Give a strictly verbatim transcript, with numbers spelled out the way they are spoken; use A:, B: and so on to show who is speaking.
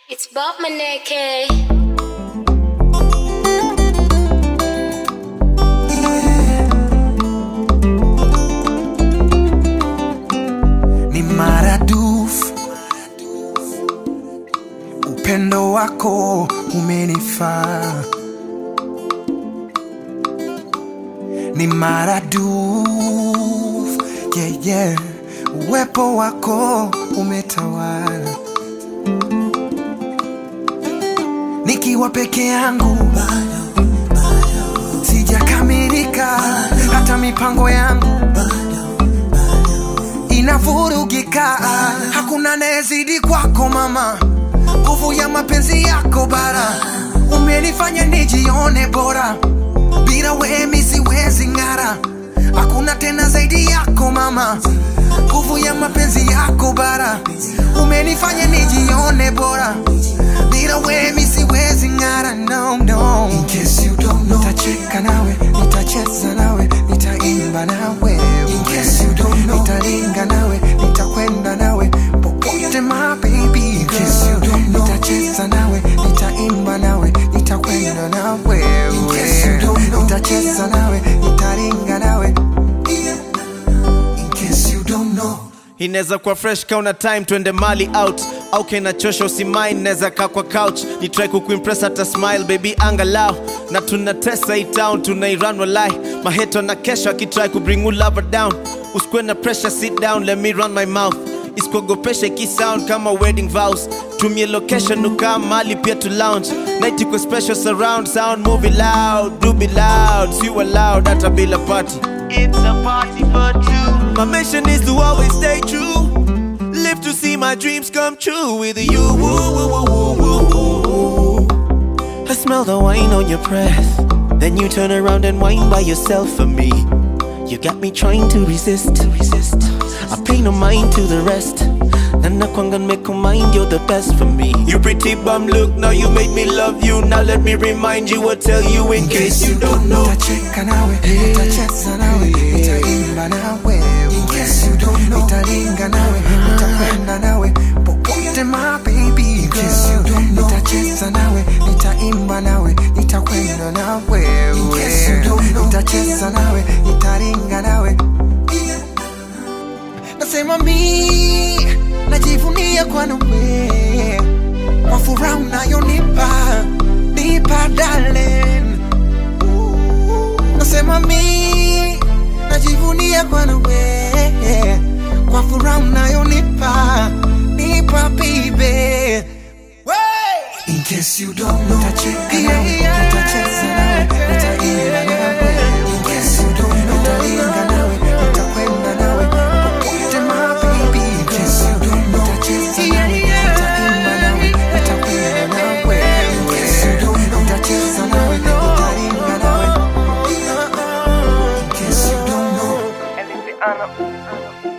A: It's Bob Maneke.
B: Ni maradufu upendo wako umenifaa, ni maradufu yeah, yeah. Uwepo wako umetawala, nikiwa peke yangu sijakamilika, hata mipango yangu inavurugika. Hakuna anayezidi kwako mama, nguvu ya mapenzi yako bara, umenifanya nijione bora, bila wewe mimi siwezi ng'ara. Hakuna tena zaidi yako mama, nguvu ya mapenzi yako bara, umenifanya nijione bora, bila wewe mimi siwezi ng'ara. No, no. In case you don't know, nitacheka nawe, nitacheza nawe, nitaimba nawe. In case you don't know, nitalinga nawe, nitakwenda nawe popote my baby. In case you don't know, nitacheza nawe, nitaimba nawe, nitakwenda nawe. In case you don't know, nitacheza nawe, nitalinga nawe. In case you don't know,
C: inaweza kuwa fresh kauna time twende mali out, au kena chosha usimain neza kaa kwa couch, ni try kukuimpress hata smile baby angalau, na tunatesa hii town tunairan walai, maheto na kesho akitry kubring you lover down, usikwe na pressure sit down let me run my mouth, isikuogopesha iki sound kama wedding vows, tumie location ukaa mali pia to lounge, night iko special surround sound movie loud, do be loud, see you loud hata bila party. It's a party for two. My mission is to always stay true, live to see my dreams come true with you. Woo, woo, woo, woo, woo, woo. I smell the wine on your breath, then you turn around and whine by yourself for me. You got me trying to resist, to resist. I pay no mind to the rest, and I can't make a mind, you're the best for me. You pretty bum look, now you made me love you. Now let me remind you or tell you in case you don't know.
B: nitacheka nawe, nitacheza nawe, nitaimba nawe. In case you don't know, nitalinga nawe, nitakwenda nawe popote my baby. In case you don't know, nitacheza nawe, nitaimba nawe, nitakwenda nawe. In case you don't know, nitacheza nawe, nitalinga nawe. Nasema mi najivunia kwa nawe, kwa furaha unayonipa nipa darling. Nasema mi najivunia kwa nawe, kwa furaha unayonipa nipa baby. In case you don't know, nitacheka nawe, nitacheza nawe, nitaimba nawe. In case you don't know, nitalinga nawe, nitakwenda nawe popote my baby. In case you don't know, nitacheza nawe, nitaimba nawe, nitakwenda nawe. In case you don't know, nitacheza nawe, nitalinga nawe. In case you don't know.